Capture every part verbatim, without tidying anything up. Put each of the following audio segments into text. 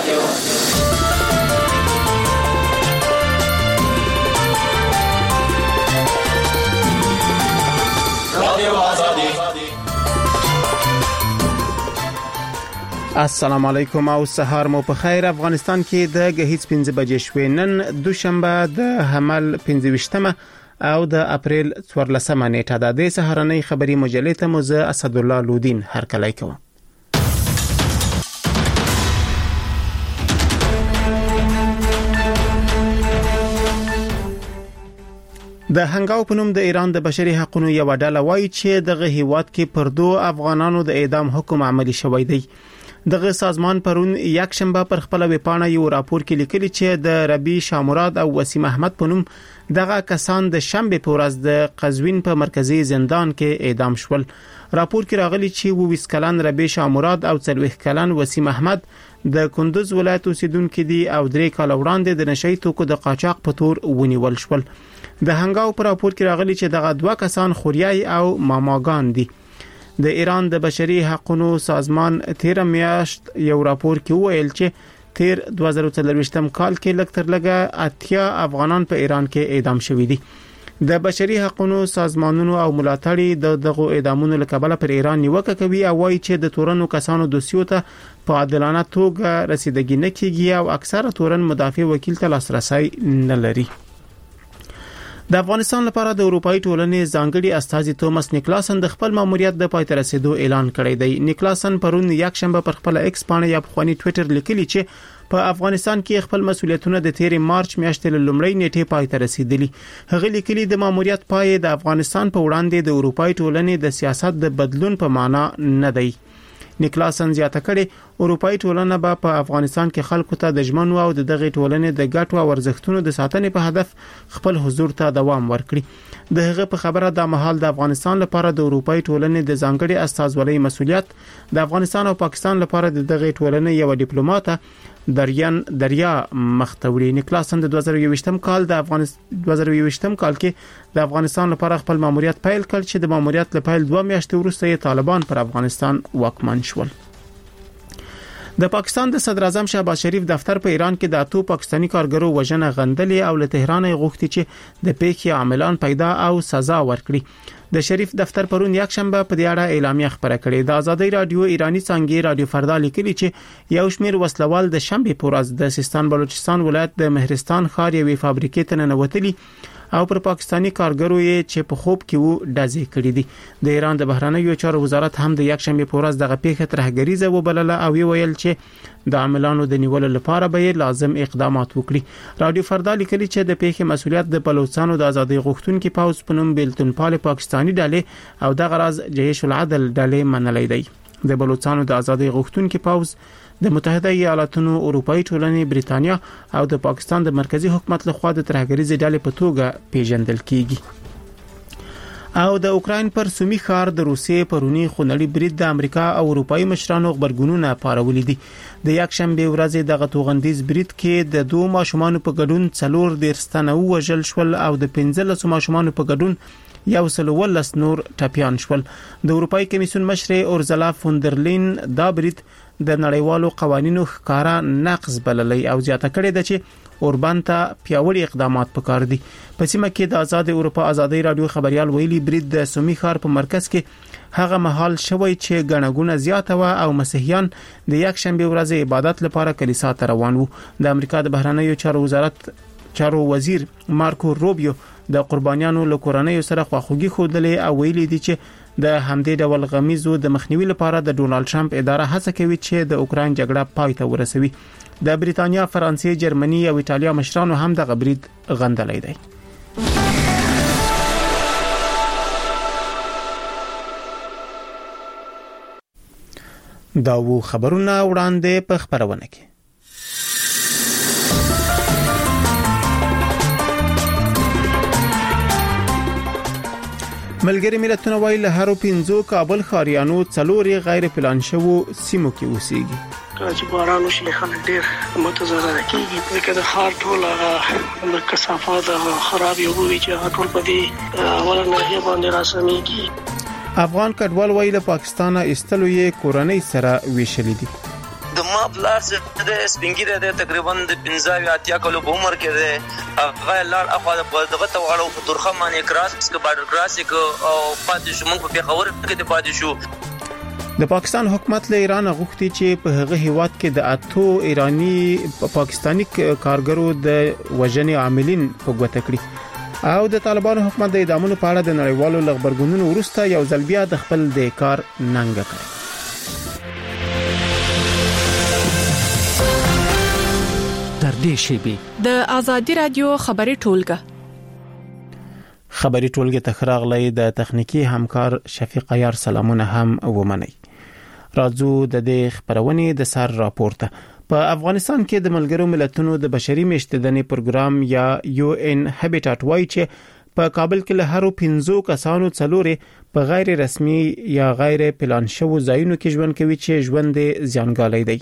السلام علیکم او سهار مو په خیر. افغانستان کې د غهیڅ پنځه بجې شوې. نن دوشنبه د حمل پنځه ویشتمه او د اپریل څوارلسمه نیټه ده. د سهارنۍ خبري مجلې ته مو زه اسد الله لودین هرکلی کوم. د هنګاو په نوم د ایران د بشري حقوقو یو ډله وایي چې دغه هیواد کې پر دوه افغانانو د اعدام حکم عملی شوی دی. دغه سازمان پرون یک شنبه پر خپل ویبپاڼه یو راپور کې لیکلی چې د ربی شامراد او وسیم احمد په نوم دغه کسان د شنبه په ورځ د قزوین په مرکزی زندان کې اعدام شول. راپور کې راغلی چې وویس کلن ربی شامراد او څلوېښت کلن وسیم احمد د کندوز ولایت اوسیدونکو دي او درې کال وړاندې د نشئی توکو د قاچاق په تور ونیول شول. د هنګاو پر راپور کې راغلی چې دغه دوه کسان خوریای او ماماګان دي. د ایران د بشري حقوقو سازمان تیر میاشت یو راپور کې ویل چې تیر دوه زره څلوېښتم کال کې لږ تر لږه اتیا افغانان په ایران کې اعدام شوي دي. د بشري حقوقو سازمانونو او ملاتړي د دغه اعدامونو لکبله پر ایران نیوکه کوي او وايي چې د تورنو کسانو دوسیو ته په عادلانه توګه رسیدګي نه کیږي او اکثره تورن مدافع وکیل ته لاسرسي نه لري. د افغانستان لپاره د اروپאי ټولنې ځانګړي استازي توماس نیکلاسن د خپل ماموریت د پای ته رسیدو اعلان کړی دی. نیکلاسن پرون یک شنبه پر خپل ایکس باندې یا په ټوئیټر لیکلی چې په افغانستان کې خپل مسولیتونه د تیر مارچ میاشتې لومړی نیټه پای ته رسیدلی. هغه لیکلی د ماموریت پای د افغانستان په وړاندې د اروپאי ټولنې د سیاست د بدلون په معنا نه دی. نیکلاسن زیاته کړي اروپאי ټولنه به په افغانستان کې خلکو ته د ژمنو او د دغه ټولنې د ګټو او ارزښتونو د ساتنې په هدف خپل حضور ته دوام ورکړي. د هغه په خبره د مهال د افغانستان لپاره د اروپאי ټولنې د ځانګړي استازولۍ مسولیت د افغانستان او پاکستان لپاره د دغه ټولنې یو ډیپلوماټ دریان دریا مختوري. نیکلاسن د دوه زره یوویشتم کال د افغانستان دوه زره یوویشتم کال کې د افغانستان لپاره خپل ماموریت پیل کړ چې د ماموریت لپاره دوه میاشتې وروسته طالبان پر افغانستان واکمن شول. د پاکستان د صدر اعظم شهباز شریف دفتر په ایران کې د اتو پاکستانی کارګرو وژنه غندلې او له تهران غوښتي چې د پیښې عاملان پیدا او سزا ورکړي. د شریف دفتر پرون یک شنبه په دې اړه اعلامیه خبره کړې. د آزادۍ رادیو ایرانی څنګه رادیو فردا لیکلی چې یو شمیر وسلوال د شنبه په ورځ د سیستان بلوچستان ولایت د مهرستان ښار یوې فابریکې ته ننوتلي او پر پاکستانی کارګرو یې چې په خوب کې وو ډزې کړې دي. د ایران د بهرنیو چارو وزارت هم د یک شنبه په ورځ دغه پیښه ترهګریزه وبلله او ویل چې د عاملانو د نیولو لپاره به لازم اقدامات وکړي. رادیو فردا لیکلی چې د پیښې مسولیت د بلوچستان د ازادۍ غوښتونکو پاوز په نوم بیلتون پال پاکستانی ډلې او د غرض جيش العدل ډلې منلې دی. د بلوچستان د ازادۍ غوښتونکو پاوز د متحده ایالاتونو اروپאי ټولنې بریتانیا او د پاکستان د مرکزی حکومت لخوا د ترهګریزې ډلې په توګه پیژندل کیږي. او د اوکراین پر سومي ښار د روسیې پرونی خونړی برید د امریکا او اروپאי مشرانو خبرګونونه پارولې دي. د یک شنبه ورځ دغه توغندیز برید کې د دوه ماشومان په ګډون څلور درستانه وژل شول او د پنځلس ماشومان په ګډون یو سل ولس نور ټپيان شول. د اروپאי کمیسیون مشر اورزلا فوندرلین دا برید د نړیوالو قوانینو ښکارا نقض بللی او زیاته کړې ده چې اوربان ته پیاوړي اقدامات پکار دي. په سیمه کې د آزاد اروپا آزادۍ رادیو خبريال ویلي برید د سومي ښار په مرکز کې هغه محل شوی چې غنغونه زیاته و او مسیحیان د یک شنبه ورځ عبادت لپاره کلیسا ته روان وو. د امریکا د بهرنیو چارو وزارت چارو وزیر مارکو روبیو د قربانیانو له کورنۍ سره خواخوږي خوده او ویلي دي چې د همدې ډول غمیزو د مخنیوي لپاره د ډونالد ټرمپ اداره هڅه کوي چې د اوکرين جګړه پای ته ورسوي. د بریتانیا، فرانسې، جرمني او ایتالیا مشرانو هم د غبرید غندلې دي. دا وو خبرونه وړاندې په خبرونه کې. ملګری ملتونه وایي له هرو پنځو کابل خاریانو څلوري غیر پلان شوو سیمو کې اوسېږي. چې باران وشي خلک ډېر متضرر کیږي ځکه د ښار ټول هغه د کثافات او خراب یو وی چې ټول په دې اوله ناحیه باندې راسميږي. افغان کډوال وایي له پاکستان ایستلو یې کورنۍ سره ویشلې دي. د ما پلار څه د سپینګیره د تقریبا د پنځه اتیا کلو په عمر کې ده هغه لار اخوا دغه ته واړو په تورخه باندې کراس کې بارډر کراس کې او پاتې شو موږ په پیښور کې د پاتې شو. د پاکستان حکومت له ایران غوښتي چې په هغه هیواد کې د اتو ایرانی پاکستانی کارګرو د وژنې عاملین په ګوته کړی او د طالبانو حکومت د اعدامونو په اړه د نړیوالو لغبرګونونو وروسته یو ځل بیا د خپل د کار ننګ کړ. تر دې شی د ازادي رادیو خبري ټولګه خبري ټولګه تخراغلې د تخنیکی همکار شفیق عیار سلامونه هم ومني. راځو د دې خبرونه د سر راپورته. په افغانستان کې د ملګرو ملتونو د بشري میشتدنې پروګرام یا یو ان هابیټات وایي چې په کابل کې له هرو پنځو کسانو څلورې په غیر رسمي یا غیر پلان شوو ځایونو کې ژوند کوي چې ژوند زیانګالي دی.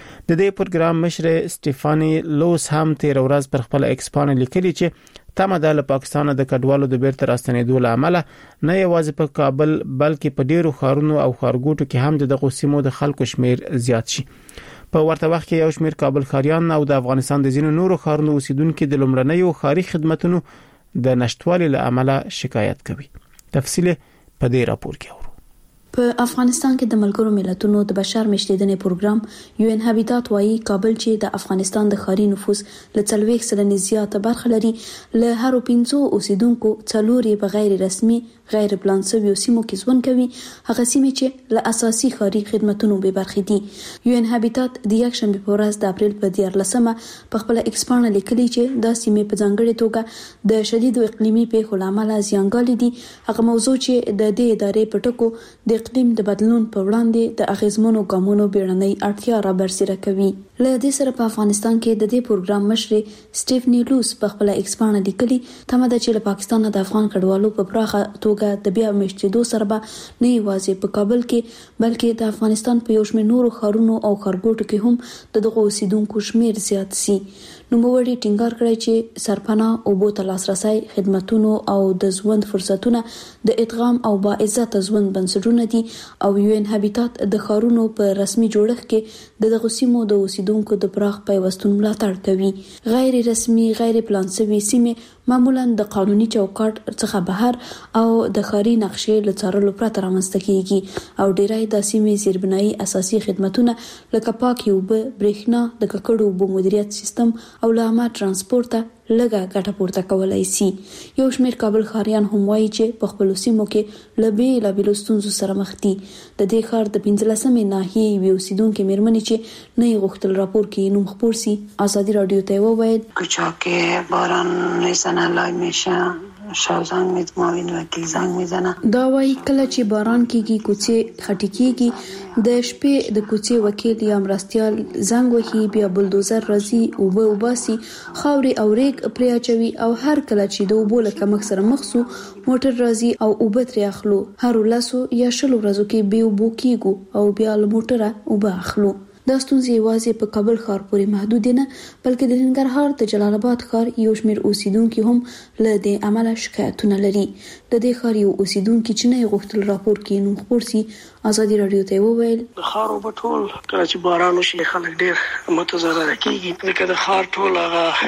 د دې پروګرام مشر سټيفاني لوس هم تیر ورځ پر خپل ایکس باندې لیکلي چې تمه ده له پاکستان د کډوالو د بیرته راستنېدو لامل نه یوازې په کابل بلکې په ډیرو ښارونو او ښارګوټو کې هم د قسمو د خلکو شمیر زیات شي. په ورته وخت کې یو شمیر کابل ښاریان او د افغانستان د ځینو نورو ښارونو اوسیدونکو د لومړنیو ښاري خدماتو د نشټوالي له امله شکایت کوي. تفصیل په دې راپور کې اورو. په افغانستان کې د ملګرو ملتونو د بشر میشتدنې پروګرام یو ان هابیټات وایي کابل چې د افغانستان د ښاري نفوس له څلوېښت سلنې زیاته برخه لري له هرو پنځو اوسیدونکو څلور په غیر رسمي غیر پلان شوی سیمو کې ژوند کوي هغه سیمې چې له اساسي ښاري خدماتو به برخې دي. یو ان هابیټات د یک شنبه په ورځ د اپریل په دیارلسمه په خپل ایکس باندې لیکلي چې د سیمې په ځانګړي توګه د شدید اقلیمي پیښو لامل زیانګالي دي. هغه موضوع چې د دې ادارې په ټکو د اقلیم د بدلون په وړاندې د اغیزمنو ګامونو بیړنۍ اړتیا را برسېره کوي. له دې سره په افغانستان کې د دې پروګرام مشر سټيفني لوس په خپل ایکس باندې لیکلي تمه ده چې له پاکستان د افغان کډوالو په پراخه توګه د بیا مشتدو سره به نه یوازې په کابل کې بلکې د افغانستان په یو شمېر نورو ښارونو او ښارګوټو کې هم د دغو اوسیدونکو شمیر زیات شي. نوموړي ټینګار کړی چې سرپناه او بو ته لاسرسي خدماتونو او د ژوند فرصتونه د ادغام او با عزت ژوند بنسټونه دي او یو ان هابیټات د ښارونو په رسمي جوړښت کې د دغو سیمو د اوسیدونکو د پراخ پیوستون ملاتړ کوي. غیر رسمي غیر پلان شوی سیمې معمولا د قانوني چوکاټ څخه بهر او د ښاري نقشې له څارلو پرته رامنځته کیږي او ډیری د سیمې زیربنایي اساسي خدماتونه لکه پاکي اوبه، برېښنا، د ککړو اوبو مدیریت سیستم او لامه ترانسپورت لږه ګټه پورته کولای شي. یو شمېر کابل ښاریان هم وایي چې په خپل سیمو کې له بېلابېلو ستونزو سره مخ دي. د دې ښار د پنځلسمې ناحیې یوې اوسیدونکې مېرمنې چې نه یې غوښتل راپور کې نوم خپور سي ازادي رادیو ته وویل کوچا کې باران میزنه لای میشه شاوزنگ میزماوین و تیل زنگ میزنه. دا وایي کله چې باران کېږي کوڅې خټې کېږي د شپې د کوڅې وکیل یا مرستیال زنګ وهي بیا بلدوزر راځي اوبه وباسي خاورې او ریګ پرې اچوي او هر کله چې د اوبو له کمښت سره مخ سو موټر راځي او اوبه ترې اخلو. هر لاسو یا شلو ورځو کې به اوبو کېږو او بیا له موټره اوبه اخلو. دا ستونزې یوازې په کابل ښار پورې محدود نه بلکې د ننګرهار د جلال آباد ښار یو شمېر اوسیدونکو هم له دې عمله شکایتونه لري. د دې ښار یو اوسیدونکو چې نه غوښتل راپور کې نوم خپور سي ازادي رادیو ته وویل د ښار په ټول کله چې باران وشي خلک ډېر متضرر کیږي لکه د ښار ټول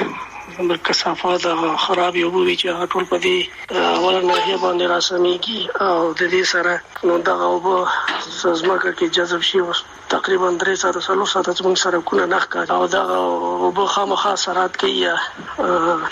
هغه د کثافات او خراب یو وی چې ټول په دې اوله ناحیه باندې راسميږي او د دې سره نو دغه وب سزماکه کې جذب شي تقریبا درې ساعته څلور ساعته څنګه سره کو نه نخکا او دا وب خامخا سرات کې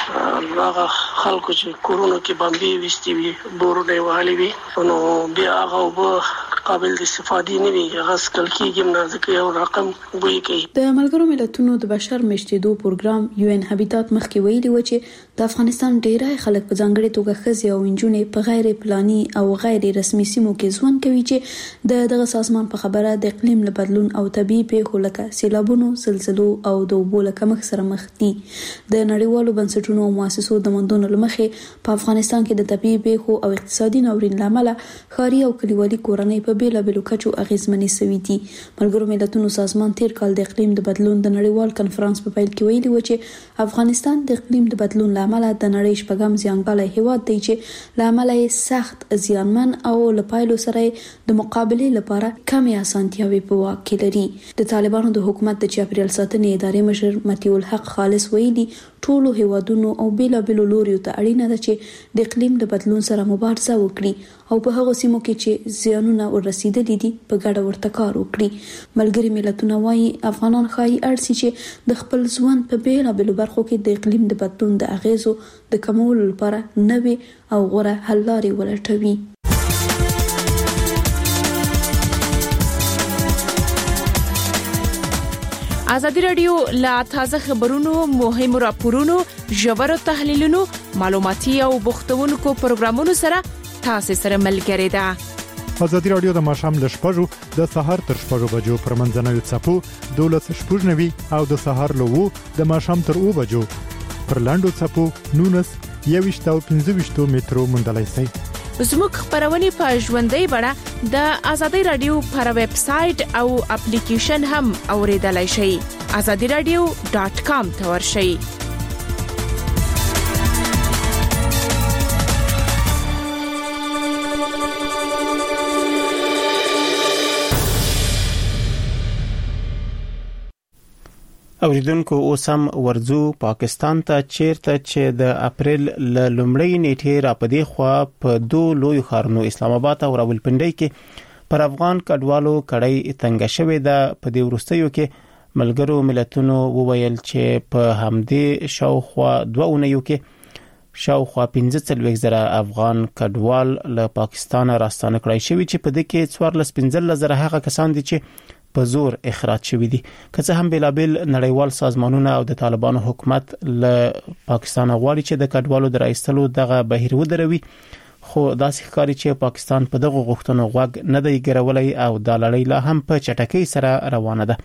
هغه خلکو چې کورونو کې بمبي وستي وي بورونه وهلي وي نو بیا هغه وب قابل د استفادې نه وي هغه سکل کېږي نه ځکه یو رقم وایي کوي. د ملګرو ملتونو د بشر میشتدو پروګرام یو ان هابیټات مخکې ویلي و چې د افغانستان ډیری خلک په ځانګړي توګه ښځې او نجونې په غیر پلاني او غیر رسمي سیمو کې ژوند کوي چې د دغه سازمان په خبره د اقلیم له بدلون او طبيعي پیښو لکه سیلابونو، زلزلو او د اوبو له کمښت سره مخ دي. د نړیوالو بنسټونو او مؤسسو د مندونو لمخې په افغانستان کې د طبيعي پیښو او اقتصادي ناورین لامل ښاري او کلیوالي کورنۍ په په بیلابېلو کچو اغیزمنې سوي دي. ملګرو ملتونو سازمان تیر کال د اقلیم د بدلون د نړیوال کنفرانس په پیل کې ویلي و چې افغانستان د اقلیم د بدلون لامل د نړۍ شپږم ځانګړی هیواد دی چې لامل یې سخت زیانمن او لپایلو سره د مقابله لپاره کمې اسانتیاوي په واک کې لري. د طالبانو د حکومت د چاپیریال ساتنې ادارې مشر متي الحق خالص ویلي ټولو هیوادونو او بیلابېلو لوریو ته اړینه ده چې د اقلیم د بدلون سره مبارزه وکړي او په هغو سیمو کې چې زیانونه ورسېدلي دي په ګډه ورته کار وکړي. ملګري ملتونه وايي افغانان ښایي اړ سي چې د خپل ژوند په بیلابېلو برخو کې د اقلیم د بدلون د اغیزو د کمولو لپاره نوې او غوره حل لارې ولټوي. ازادي رادیو لا تازه خبرونو، مهمو راپورونو، ژورو تحلیلونو، معلوماتي او بوختونکو پروګرامونو سره تاسو سره ملګری ده. ازادي رادیو د ماشام ل شپږو د سهار تر شپږو بجو پر منځنوي څپو دولس شپږنوي او د سهار له وو د ماشام تر او بجو پر لاندو څپو نونس یويشت او پنځه ویشت میټرو مندلای سي. زموږ خبرونه په ژوندۍ بڼه د ازادي رادیو پر ویب سټ او اپلیکیشن هم اوریدلای شئ. azadi radio dot com ته ورشئ. اوریدونکو اوس هم ورځو پاکستان ته چیرته چې د اپریل ل لومړۍ نیټې را پدې خوا په دوه لوی ښارونو اسلام آباد او راولپنډي کې پر افغان کډوالو کړای تنګ شوې ده. په دې ورستیو کې ملګرو ملتونو وویل چې په همدې شاوخوا دوه اونیو کې شاوخوا پنځه څلوېښت زره افغان کډوال له پاکستان راستانه کړای شوی چې په دې کې څوارلس پنځلس زره هغه کسان دي چې په زور اخراج شوی دي. که څه هم بیلابل نړیوال سازمانونه او د طالبانو حکومت له پاکستان غواړي چې د کډوالو د راایستلو دغه بهیر ودروي، خو داسې ښکاري چې پاکستان په دغه غوښتنو غوږ نه دی ګرولای او د لړۍ لا هم په چټکۍ سره روانه ده.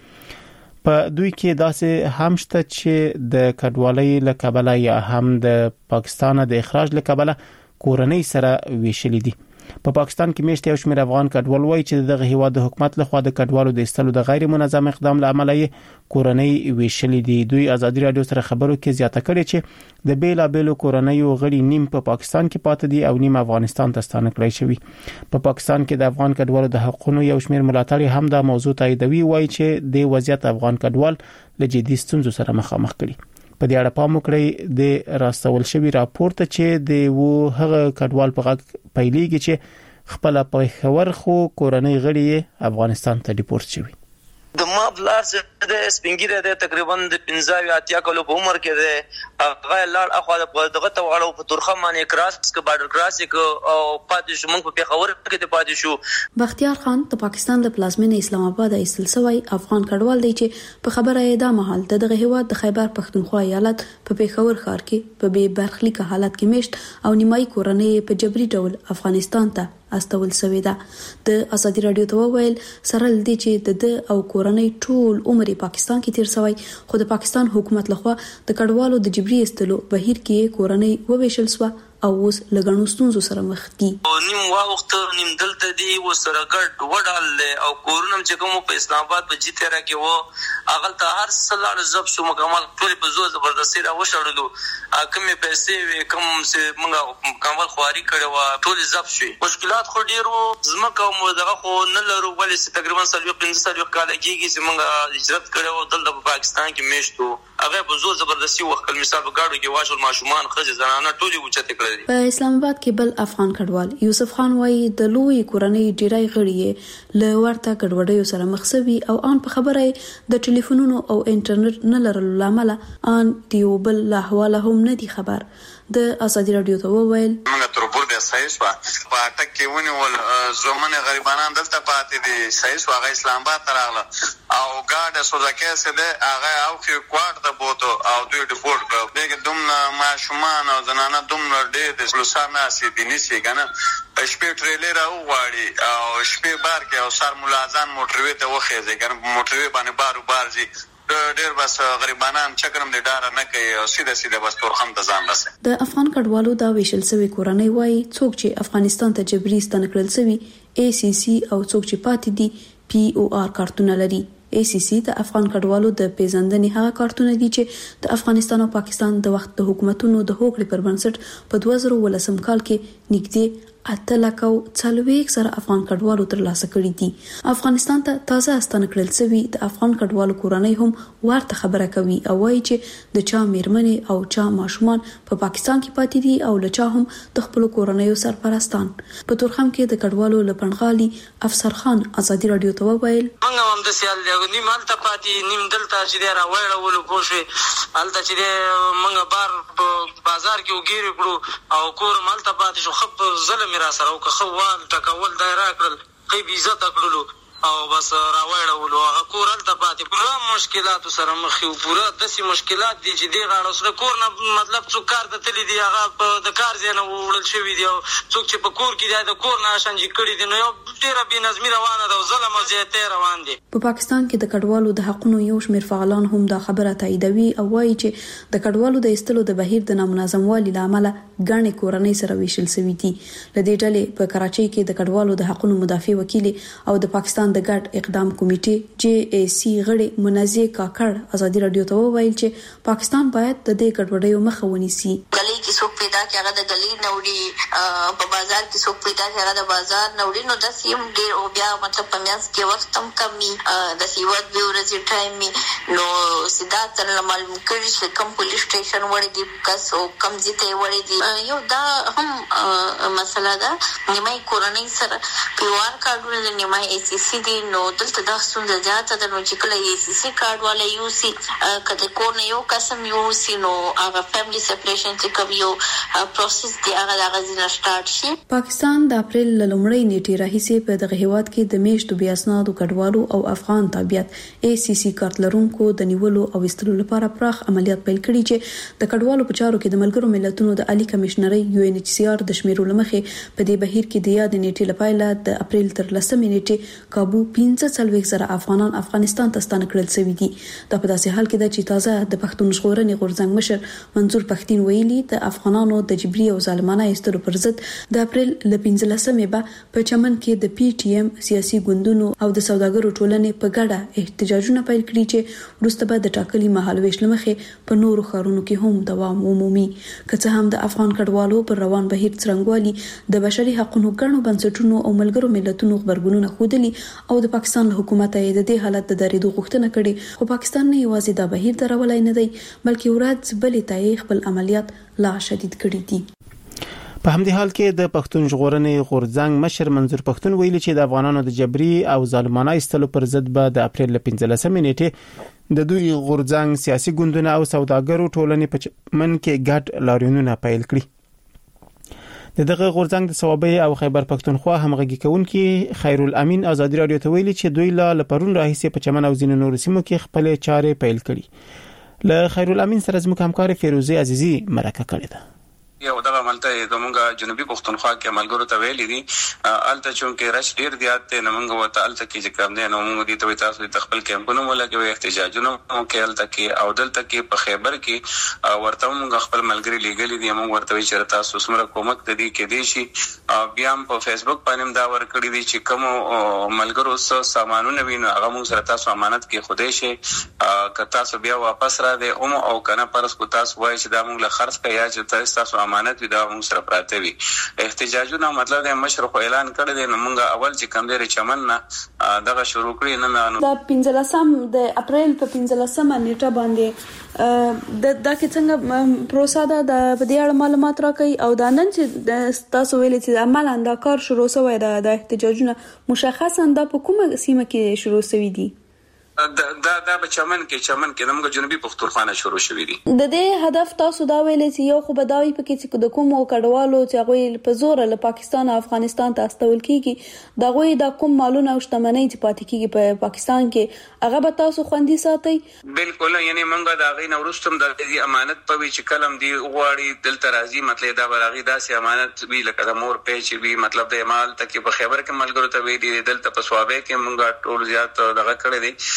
په دوی کې داسې هم شته چې د کډوالۍ له کبله یا هم د پاکستان د اخراج له کبله کورنۍ سره ویشلې دي. په پا پاکستان کې میشته یو شمېر افغان کډوال وایي چې دغه هیواد د حکومت لخوا د کډوالو د ایستلو د غیر منظم اقدام له امله یې کورنۍ ویشلې دي. دوی ازادي رادیو سره خبرو کې زیاته کړې چې د بیلا بیلو کورنۍ غړي نیم په پا پاکستان کې پاتې دي او نیم افغانستان ته ستانه کړی شوی. په پا پاکستان کې د افغان کډوالو د حقوقو یو شمېر ملاتړي هم دا موضوع تاییدوي، وایي چې د وضعیت افغان کډوال له جدي ستونزو سره مخامخ کړي. په دې اړه پام وکړئ د راستول شوی راپور ته چې د و هغه کډوال په غږ پیلېږي چې خپل په خبر خو کورنۍ غړي افغانستان ته ډیپورت شوی. د ما بلار چې د سپینګیره د تقریبا د پنځه اتیا کلو په عمر کې ده هغه لار اخو دغه ته واړو په تورخه باندې کراس کې بارډر کراس کې او پاتې شو موږ په خبر کې ته پاتې شو. بختیار خان د پاکستان د پلازمینې اسلام آباد ایستل شوی افغان کډوال دی چې په خبره یې دا مهال دغه هیواد د خیبر پښتونخوا ایالت په پیښور ښار کې په بې برخلیک حالت کې میشت او نیمایي کورنۍ په جبري ډول افغانستان ته استول شوی ده. د ازادي رادیو ته وویل سره لدی چې د او کورنۍ ټول عمر پاکستان کې تیر شوی، خو د پاکستان حکومت لخوا د کډوالو د جبري استلو بهیر کې کورنۍ وویشل شو او اوس لګڼو ستونزو سره مخ دي. نیم وخت نیم دلته دی و سره ګډ وډال او کورونم چې کوم په اسلام آباد په جی تیرا کې وو هغه ته هر سلار زب شو مکمل ټول په زور زبردستي را وشړلو کومې پیسې وي کوم چې موږ کمال خواري کړو ټول زب شوي. مشکلات خو ډیرو زمکه مو دغه خو نه لرو ولې تقریبا سلوي پنځه سلوي کال کېږي چې موږ هجرت کړو دلته په پاکستان کې میشتو هغه په زور زبردستي وکړ. مثال په گاډو کې واښول ماشومان خځې زنانه ټولي وچته کړې. په اسلام آباد کې بل افغان کډوال یوسف خان وایي د لوی کورنۍ ډیری غړي له ورته کډوډیو سره مخ شوي او ان په خبره د ټلیفونونو او انټرنیټ نه لرلو لامل ان دیو بل له حواله هم نه دي خبر. د ازادي رادیو ته وویل موږ تر بور د سایس په اټک کې ونیول زمونه غریبانان دلته پاتې دي. سایس واغ اسلام آباد ته راغله او ګاډه سوزکه سه ده هغه او کې کوارت د بوتو او دوی ډیپورت کړو. دغه دومره ماشومان او زنانه دومره ډېر د سلوسانه سي دي نشي کنه شپې ټریلر او واړي او شپې بار کې او سر ملازم موټروي ته وخېځي کنه موټروي باندې بارو بارځي ډېر بس غریبانان چکرم دې ډار نه کوي او سیده سیده بس تورخم ته ځان رسي. د افغان کډوالو دا ویشل سوي کورنۍ وایي څوک چې افغانستان ته جبري ستنه کړل سوي اي سي سي او څوک چې پاتې دي پی او آر کارتونه لري. اي سي سي د افغان کډوالو د پیژندنې هغه کارتونه دي چې د افغانستان او پاکستان د وخت د حکومتونو د هوکړې پر بنسټ په دوه زره ولسم کال کې نږدې اته لکه څلوېښت سره افغان کډوالو ترلاسه کړي دي. افغانستان ته تازه استنه کړل شوی د افغان کډوالو کورنۍ هم ورته خبره کوي او وایي چې د چا میرمنې او چا ماشومان په پاکستان کې پاتې دي او لچا هم د خپل کورنۍ سرپرستان. په تورخم کې د کډوالو لپنغالي افسر خان ازادي رادیو ته وویل موږ هم د سیال دی نیم مالته پاتې نیم دلته چې دی راوړل پوښي الته چې دی موږ بار بازار کې وګیرو کړو او کور مالته پاتې شو خپ ظلم میرا سره او که خوال ټکول دایره کړل خې بیزه تکړلو او بس راوړل هغه کور الته پاتې پوره مشکلات سره مخ یو پوره داسې مشکلات دي چې دی غاړه سره کور نه مطلب څو کار د تللی دی هغه د کار ځای نه وړل شوی دی څوک چې په کور کې دی د کور نه شنجي کړی دی نو یو ډیره بې نظمي روانه ده او ظلم او زیاتې روان دي. په پاکستان کې د کډوالو د حقونو یو شمېر فعالان هم دا خبره تاییدوي او وایي چې د کډوالو د ایستلو د بهیر د نامنظموالي لامل غاڼې کورنۍ سره ویشل شوی دي. لدې ډلې په کراچۍ کې د کډوالو د حقونو مدافع وکیل او د پاکستان د ګډ اقدام کمیټې جی ای سی غړي منازع کاکړ ازادي رادیو ته وویل چې پاکستان باید د دې ګډوډیو مخه ونیسي. غلي کې څوک پیدا کې هغه د غلي نوړي په بازار کې څوک پیدا کې هغه د بازار نوړي نو د سیم ډیر او بیا مطلب په میاس کې وخت هم کمی د سیواد به ورځي ټایم نو سیدا تر معلوم کړي چې کوم پولیس سټیشن وړي دي کس او کم ځته وړي دي یو دا هم مسله ده. نیمه کورنۍ سره پیوار کارډونه نیمه ای سی سی دي نو دلته دا څنګه زیاته د نو چې کله ای سی سی کارت والا یو سی کله کو نه یو قسم یو سی نو هغه فیملی سپریشن چې کوي یو پروسس دی هغه د غزنه سٹارټ شي. پاکستان د اپریل لومړۍ نیټې راهیسې په دغه هیواد کې د میشتو بیا اسنادو کډوالو او افغان تابعیت ای سی سی کارت لرونکو د نیولو او استلو لپاره پراخ عملیات پیل کړي چې د کډوالو په چارو کې د ملګرو ملتونو د عالی کمشنري یو ان ایچ سی آر د شمیرو لمخې په دې بهیر کې د یاد نیټې لپاره د اپریل تر لسمې نیټې کابو پنځه څلوېښت زره افغانان افغانستان ته ستانه کړل شوي دي. دا په داسې حال کې ده چې تازه د پښتون ژغورنې غورځنګ مشر منظور پښتين ویلي د افغانانو د جبري او ظالمانه ایستلو پر ضد د اپریل ل پنځلسمې به په چمن کې د پی ټی ایم سیاسي ګوندونو او د سوداګرو ټولنې په ګډه احتجاجونه پیل کړي چې وروسته به د ټاکلي مهالويش لمخې په نورو ښارونو کې هم دوام ومومي. که څه هم د افغان کډوالو پر روان بهیر څرنګوالي د بشري حقوقو ګڼو بنسټونو او ملګرو ملتونو خبرګونونه خودلي او د پاکستان حکومت یې د دې حالت د درېدو غوښتنه کړې خو پاکستان نه یوازې دا بهیر درولای نه دی بلکې ورځ بلې ته خپل عملیات لا شدید کړي دي. په همدې حال کې د پښتون ژغورنې غورځنګ مشر منظور پښتون ویلي چې د افغانانو د جبري او ظالمانه ایستلو پر ضد به د اپریل ل پنځلسمې نیټې د دوی غورځنګ سیاسي ګوندونه او سوداګرو ټولنې په من کې ګډ لاریونونه پیل کړي. د دغه غورځنګ د صوابۍ او خیبر پښتونخوا همغږي کوونکي خیرالامین ازادي رادیو ته ویلي چې دوی لا لپرون راهیسې په چمن او ځینو نورو سیمو کې خپل چارې پیل کړي. له خیرالامین سره زموږ همکار فیروزه عزیزی مرکه کړې ده. یو دغه عملته زمونږ جنوبي پښتونخوا کې عملګرو ته ویلي دي الته چونکې رش ډیر زیات دی نو موږ ورته الته کې چې کوم دی نو موږ دې ته تاسو د خپل کیمپونو ولګوي احتجاجونه کې الته کې او دلته کې په خیبر کې ورته موږ خپل ملګري لګلې دي موږ ورته چې تاسو سمره کومک د دې کې دي شي بیا هم په فیسبوک باندې دا ورکړي دي چې کوم ملګرو سره سامانونه ویني هغه موږ سره تاسو امانت کې خوده شي که تاسو بیا واپس را دي او کنه پرس کو تاسو وایي چې دا موږ له خرڅ کې یا چې تاسو امانت وي دا موږ سره پراته وي احتجاجونه مطلب د مشر خو اعلان کړی دی نو موږ اول چې کم دی چمن نه دغه شروع کړی نه د پنځلسم د اپریل په پنځلسمه نیټه باندې د د کې څنګه پروسه ده د دې اړه معلومات راکړي او دا نن چې تاسو ویلي چې عملاً دا کار شروع شوی دی د احتجاجونه مشخصا د په کومه سیمه کې شروع شوی دي دا دا د چمن کې چمن کې موږ جنوبي پښتونخوا نه شروع شوې دي. د دې هدف تاسو دا ویلې چې یو خو بداوی پکې چې د کوم کډوالو چې هغه په زور له پاکستان او افغانستان ته استول کیږي دا غوي د کوم مالونه او شتمنۍ چې پاتې کیږي په پاکستان کې هغه به تاسو خوندي ساتي. بالکل یعنی موږ دا غي نورستم د دې امانت په وی چې کلم دی غواړي دلته راځي مطلب دا براغي داسې امانت وی لکه د مور پیچ وی مطلب د مال تکي په خبر کې ملګرو ته وی دي دلته په سوابه کې موږ ټول زیات دغه کړی دي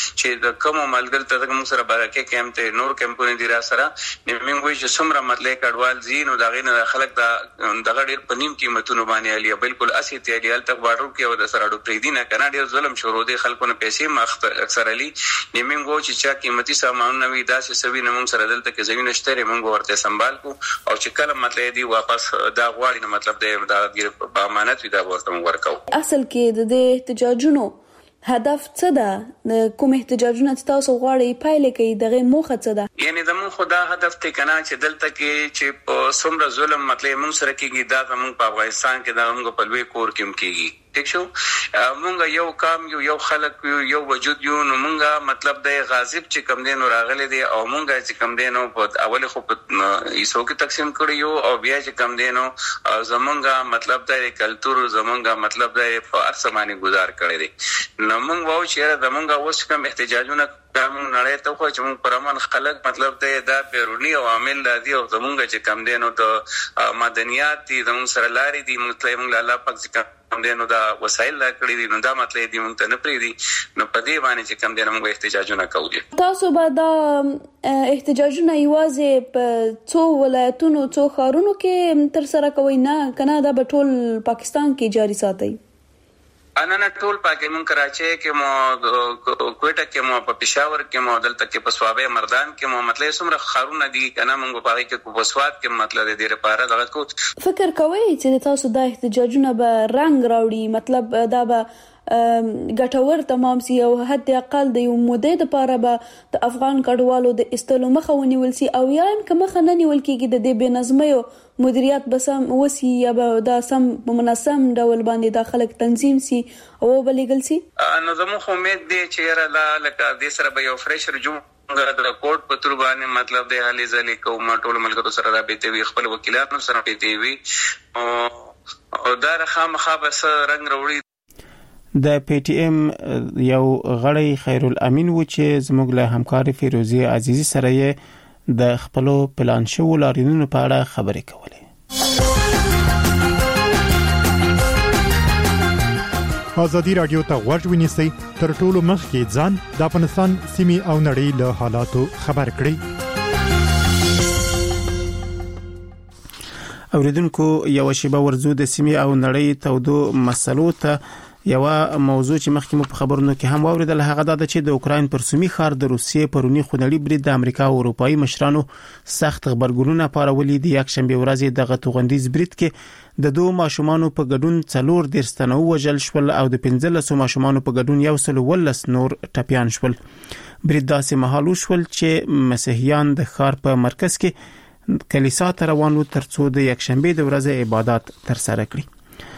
چې د کوم ملګر ته کوم سره برکه کېم ته نور کمپونی دی را سره نیمه وی چې څومره مطلب کډوال زین او دغه نه خلک دا دغه ډیر پنیم قیمتونو باندې علي بالکل اسی ته علي تک بارو کې او د سره ډو پری دینه کنه ډیر ظلم شروع دي خلکو نه پیسې مخ اکثر علي نیمه وو چې چا قیمتي سامان نوي داسې سوي نه موږ سره دلته کې زمين شته موږ ورته سنبال کو او چې کله مطلب دی واپس دا غواړي نو مطلب دی دا په امانت وي دا ورته ورکو اصل کې د احتجاجونو هدف څه ده کوم احتجاجونه تاسو غواړئ پایله کې دغه موخه څه ده یعنی زمون خدا هدف ته کنا چې دلته کې چې څومره ظلم مطلب موږ سره کېږي دا زمون په افغانستان کې دا موږ په لوی کور کې کېږي ٹھیک شو مونږ یو کام یو یو خلک یو وجود یو نو مونږه مطلب د غاضب چې کم دین راغلي دي او مونږه چې کم دینو په اول خو په ایسو کې تقسیم کړیو او بیا چې کم دینو زمونږه مطلب د کلچر زمونږه مطلب د ارسماني گزار کړی دي نو مونږ وو چې زمونږه اوس کوم احتجاجونه کوم نړۍ ته خو چې مونږ پرمن خلک مطلب د بیرونی عوامل دي او زمونږه چې کم دینو د مدنیات دي زمونږ سره لاري دي مطلب مونږ الله پاک ځکه هم دې نو دا وسایل لا کړی دي نو دا مطلب دی مونږ ته نه پری دي نو په دې باندې چې کم دې موږ احتجاجونه کوو تاسو به دا احتجاجونه یوازې په څو ولایتونو څو ښارونو کې تر سره کوي نه کنه دا به ټول پاکستان کې جاری ساتي انا نه ټول پاکستان مون کراچي کې مو کوټه کې مو په پېښور کې مو دلته کې په سوابه مردان کې مو مطلب څومره خارونه دي کنه مونږ په هغه کې په وسوات کې مطلب دې لپاره دغه کو فکر کوي چې تاسو دا احتجاجونه به رنگ راوړي مطلب دا به ګټور تمام سي او حد اقل د یو مودې لپاره به د افغان کډوالو د استلو مخه ونیول سي او یا هم مخه نه نیول کېږي د دې بنظمي مدیریت بسم وسی یا به دا سم منظم ډول باندې د خلک تنظیم سي او بلګل سي نو زموږ امید دی چې را لکه د سره به یو فرشر جوړ د کوټ په تر باندې مطلب د حالي ځلې کوم ټول ملګرو سره رابطه وي خپل وکیلانو سره رابطه وي او دا خامخا بس رنگ وروړي د پی ټی ایم یو غړی خیر الامین و چې زموږ له همکار فیروزی عزیزی سره یې د خپل پلان شو لارینونو په اړه خبرې کولې ازادي رادیو ته غوږ ونیسئ تر ټولو مخکې ځان د افغانستان سیمې او نړۍ له حالاتو خبر کړئ اوریدونکو یو شیبه ورزو د سیمې او نړۍ تودو مسلو ته یو موضوع چې مخکې مو په خبرونو کې هم واوریدل هغه دا چې د اوکراین پر سومي ښار د روسیې پرونی خونړی برید د امریکا او اروپאי مشرانو سخت خبرګونونه پارولې د یک شنبه ورځ د غټوغندیز برید کې د دوه ماشومان په ګډون څلور درستنو وجل شول او د پنځلسو ماشومان په ګډون یو سل ولس نور ټپيان شول برید داسې مهال وشول چې مسیحیان د ښار په مرکز کې کلیسا ته روان وو ترڅو د یک شنبه د ورځې عبادت ترسره کړي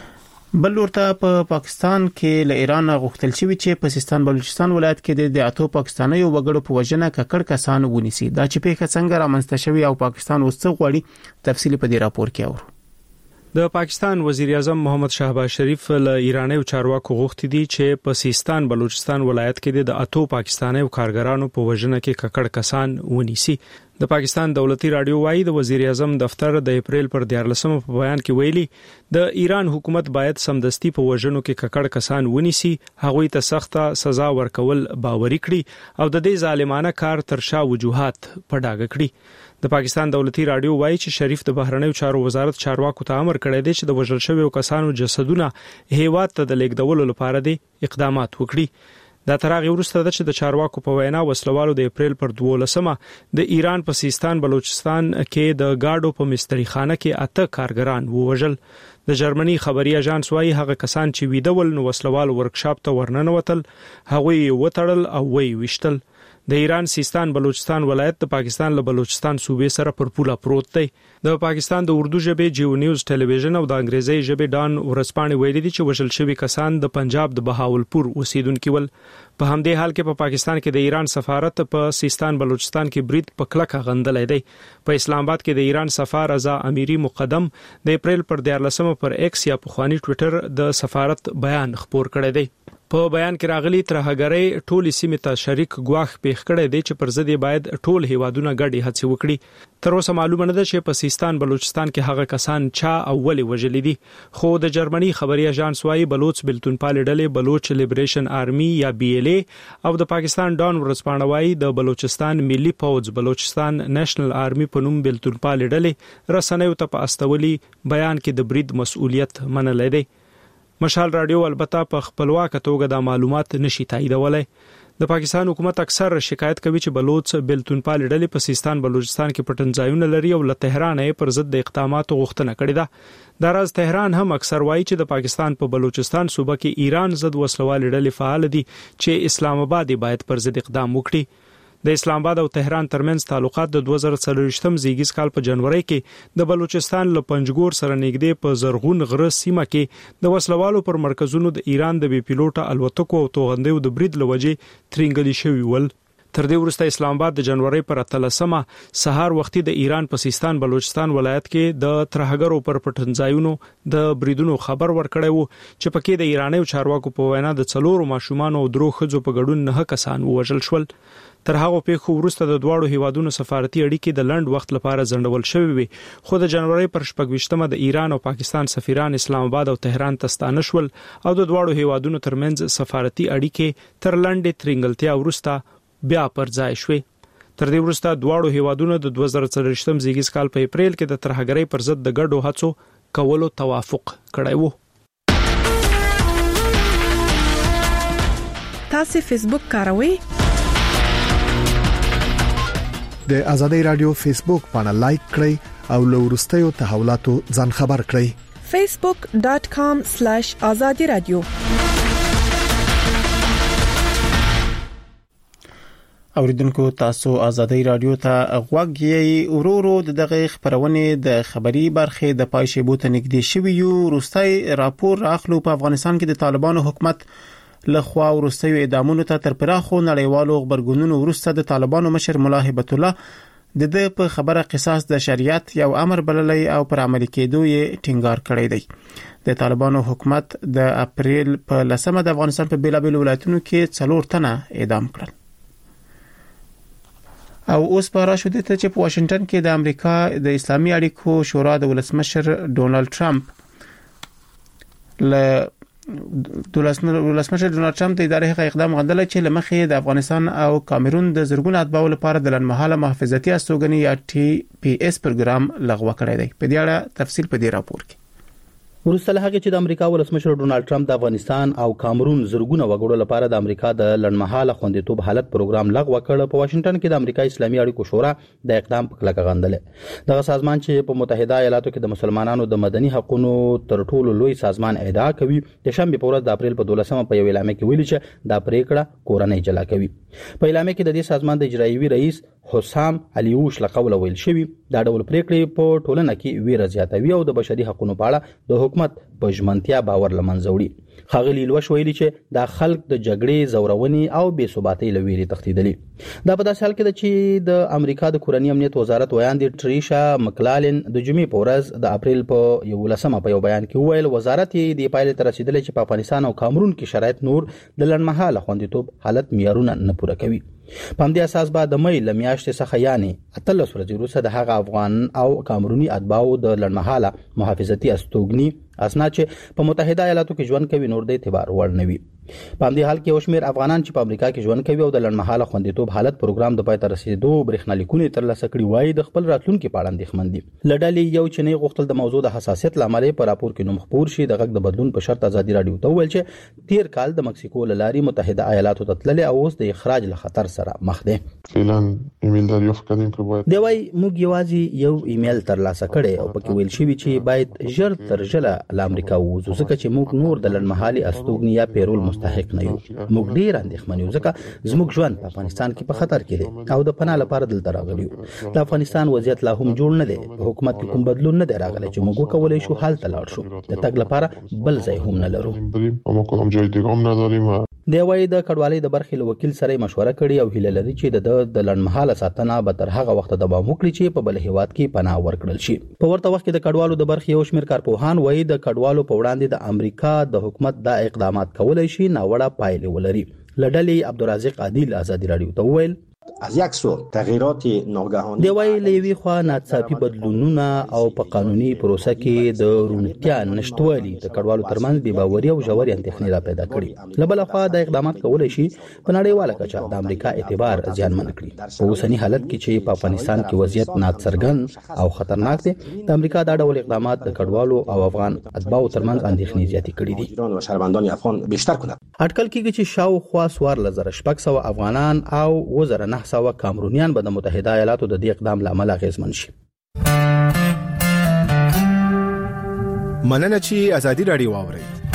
بل ورته په پاکستان کې له ایران غوښتل شوی چې په سیستان بلوچستان ولایت کې د اتو پاکستانیو وګړو په وژنه ککړ کسان ونیسي دا چې په څنګه رامنځته شوی او پاکستان اوس څه غواړي تفصیلی په دې راپور کې اورو د پاکستان وزیر اعظم محمد شهباز شریف له ایرانیو چارواکو غوښتي دي چې په سیستان بلوچستان ولایت کې د اتو پاکستانیو کارګرانو په وژنه کې ککړ کسان ونیسي د پاکستان دولتي رادیو وايي د وزیر اعظم دفتر د اپریل پر دیارلسمه په بیان کې ویلي د ایران حکومت باید سمدستي په وژنو کې ککړ کسان ونیسي هغوی ته سخته سزا ورکول باوري کړي او د دې ظالمانه کار تر شا وجوهات په ډاګه کړي د پاکستان دولتي رادیو وايي چې شریف د بهرنیو چارو وزارت چارواکو ته امر کړی دی چې د وژل شویو کسانو جسدونه هیواد ته د لیږدولو لپاره دي اقدامات وکړي دا ترغه ورسته د چې د چارواکو په وینا وسلوالو د اپریل پر دولسمه د ایران په سیستان بلوچستان کې د گاډو په مستری خانه کې اته کارګران ووژل د جرمني خبري اژانس وايي هغه کسان چې ویډول نو وسلوال ورکشاپ ته ورننوتل هغه وټړل او وی وشتل د ایران سیستان بلوچستان ولایت د پاکستان له بلوچستان صوبې سره پر پوله پروت دی د پاکستان د اردو ژبې جیو نیوز ټلویزیون او د انګریزي ژبې ډان ورسپانې ویلي دي چې وژل شوی کسان د پنجاب د بهاولپور اوسیدونکو ول په همدې حال کې په پاکستان کې د ایران سفارت په سیستان بلوچستان کې برید په کلکه غندلې دی په اسلام آباد کې د ایران سفیر رضا امیری مقدم د اپریل پر دیارلسمه پر ایکس یا په خواني ټوئیټر د سفارت بیان خپور کړی دی په بیان کې راغلي ترهګرۍ ټولې سیمې ته شریک ګواښ پیښ کړی دی چې پر ضد باید ټول هیوادونه ګډي هڅې وکړي تر اوسه معلومه نه ده چې په سیستان بلوچستان کې هغه کسان چا اول وژلي دي خو د جرمني خبري اژانس وايي بلوچ بلتون پال ډلې بلوچ لیبریشن آرمي یا بي ال او د پاکستان ډان ورځپاڼه د بلوچستان ملي پوز بلوچستان نېشنل آرمي په نوم بلتون پالې ډلې رسنیو ته په استولي بیان کې د برید مسؤلیت منلې دی. مشال رادیو البته په خپلواک توګه د معلومات نشي تاییدولای. د پاکستان حکومت اکثر شکایت کوي چې بلوچ بلتون پال ډلې په سیستان بلوچستان کې پټنځایونه لري او له تهران یې پر ضد د اقداماتو غوښتنه کړې ده. د راز تهران هم اکثر وایي چې د پاکستان په بلوچستان صوبه کې ایران ضد وسلوال ډلې فعال دي چې اسلام آباد باید پر ضد اقدام وکړي. د اسلام آباد او تهران ترمنځ تعلقات د دوه زره څلوېښتم زیږیز کال په جنوري کې د بلوچستان له پنجګور سره نږدې په زرغون غره سیمه کې د وسلوالو پر مرکزونو د ایران د بي پیلوټه الوتکو او توغندیو د برید لوجې ترنګلي شوی ول. تر دې وروسته اسلام آباد د جنوري پر اتلسمه سهار وختي د ایران په سیستان بلوچستان ولایت کې د ترهګرو پر پټنځایونو د بریدونو خبر ورکړی وو چې پکې د ایراني چارواکو په وینا د څلورو ماشومان او درو ښځو په ګډون نه کسان وژل شول. تر هغه پیښو وروسته د دواړو هیوادونو سفارتي اړیکې د لنډ وخت لپاره ځنډول شوې وي، خو د جنوري پر شپږ د ایران او پاکستان سفیران اسلام آباد او تهران ته ستانه شول او د دواړو هیوادونو ترمنځ سفارتي اړیکې تر لنډې ترنګلتیا وروسته بیا پر ځای شوې. تر دې وروسته دواړو هیوادونو د دوه زره څلوېښتم زیږیز کال په اپریل کې د ترهګرۍ پر ضد د ګډو هڅو کولو توافق کړی وو. تاسو فیسبوک کاروئ؟ د ازادي رادیو فیسبوک باندې لایک کړئ او له وروستیو تحولاتو ځان خبر کړئ. facebook dot com slash azadi radio. اوریدونکو تاسو ازادي رادیو ته غوږ یې ورورو دغه خبرونه د خبري برخه د پایشي بوت نګدي شوی یو. روستای راپور اخلو په افغانستان کې د طالبانو حکومت لخوا ورستیو اعدامونو ته تر پراخو نړیوالو خبرګونونو ورسته د طالبانو مشر مولا هبت الله د د په خبره قصاص د شریعت یو امر بللی او پر عملي کېدو یې ټینګار کړی دی. د طالبانو حکومت د اپریل په لسمه د افغانستان په بیلابیل ولایتونو کې څلور تنه اعدام کړل. او اوس په را شو د ته چې په واشنگټن کې د امریکا د اسلامي اړیکو شورا د ولسمشر ډونالد ټرمپ له ولسمشر ډونالد ټرمپ د ادارې حق اقدام غندل چې لمخې د افغانستان او کامرون د زرګونو اتباعو لپاره د لنډمهاله محافظتي استوګنې یا ټي پی اس پروګرام لغوه کړی دی. په دې اړه تفصیل په دې راپور کې. ورسته له هغه چې د امریکا ولسمشر ډونالد ټرمپ د افغانستان او کامرون زرګونه وګړو لپاره د امریکا د لنډمهاله خوندیتوب حالت پروګرام لغوه کړ، په واشنگټن کې د امریکا اسلامي اړیکو شورا د اقدام په کلکه غندل. دغه سازمان چې په متحده ایالاتو کې د مسلمانانو د مدني حقوقو تر ټولو لوی سازمان ادعا کوي، د شنبه په ورځ د اپریل په دولسمه په یو اعلامیه کې ویلي چې دا پریکړه کورنۍ جلا کوي. په اعلامیه کې د دې سازمان د اجرایوي رئیس حسام علیوش لقول ویل شوی دا ډول پریکړې په ټولنه کې ویره زیاتوي او د بشري حقوقو په اړه د حکومت په ژمنتیا باور لمنځه وړي. خاغلی لوش ویلي چې دا خلک د جګړې زورونې او بې ثباتۍ لويري تختیدلي. دا په داسې حال کې ده چې د امریکا د کورنۍ امنیت وزارت ویاندې ټریشا مکلالن د جمعې په ورځ د اپریل په یو لسمه په یو بیان کې ویل وزارت یې د پایلې تر رسیدلې چې په افغانستان او کامرون کې شرایط نور د لنډمهاله خوندیتوب حالت معیارونه نه پوره کوي. په همدې اساس به د مې لمیاشتې څخه یعنی اتلس ورځې وروسته د هغه افغان او کامروني اتباعو د لنډمهاله محافظتي استوګنې اسناد چې په متحده ایالاتو کې ژوند کوي نور د اعتبار وړ نه وي. په همدې حال کې وشمیر افغانان چې په امریکا کې ژوند کوي او د لنډمهاله خوندیتوب حالت پروګرام د پای ته رسیدو برېښنالیکونه ترلاسه کړي وایي د خپل راتلونکو په اړه اندېښمن دي. لړلې یو چنې غوښتل د موضوع د حساسیت لامل په راپور کې نوم خپور شي د غږ د بدلون په شرط ازادي رادیو ته ویل چې تیر کال د مکسیکو لاري متحده ایالاتو ته تللی او اوس د اخراج له خطر سره مخ دي. فعلا ایمیل دریافت کړم که باید دی وای موږ یوازې یو ایمیل ترلاسه کړي او پکې ویل شوی چې باید ژر تر ژره له امریکا ووځو ځکه چې موږ نور د لنډمهالي استوګنې یا پیرول مستحق نه یو. موږ ډیر اندېښمن یو ځکه زموږ ژوند په افغانستان کې په خطر کې دی او د پناه لپاره دلته راغلی یو. د افغانستان وضعیت لا هم جوړ نه دی، حکومت کې کوم بدلون نه دی راغلی چې موږ وکولای شو حل ته لاړ شو. د تګ لپاره بل ځای هم نه لرو. موږ کوم ځای دی هم نه لرو. دی وای د کډوالۍ د برخې له وکیل سره مشوره کړې او هیله لري چې د د لنډمهاله ساتنه به تر هغه وخت دوام وکړي چې په بل هیواد کې پناه ورکړل شي. په ورته وخت کې د کډوالو د برخې یو شمېر کارپوهان وایي د کډوالو په وړاندې د امریکا د حکومت دا اقدامات کولای شي ناوړه پایلې ولري. لډلې عبدالرزاق عادل ازادي رادیو ته ویل از یک سو تغییرات ناگهانی دی وای لوي خو ناڅاپي بدلونونه او په قانوني پروسه کې د رونتیا نشټوالي د کډوالو ترمنځ بې باوري او ژورې اندېښنې را پیدا کړي. لبل خو د اقدامات کولای شي په نړیواله کچه د امریکا اعتبار زیانمن کړي. په اوسنی حالت کې چې په افغانستان کې وضعیت ناڅرګند او خطرناک دی، د امریکا دا ډول اقدامات د کډوالو او افغان اتباعو ترمنځ اندېښنې زیاتې کړې دي. ایران او شهروندان افغان بیشتر کړه. اټکل کېږي چې شاوخوا څوارلس زره شپږ سوه افغانان او اووه زره نه سوه کامرونیان به د متحده ایالاتو د دې اقدام له امله اغېزمن شي. مننه چې ازادي راډیو واورئ.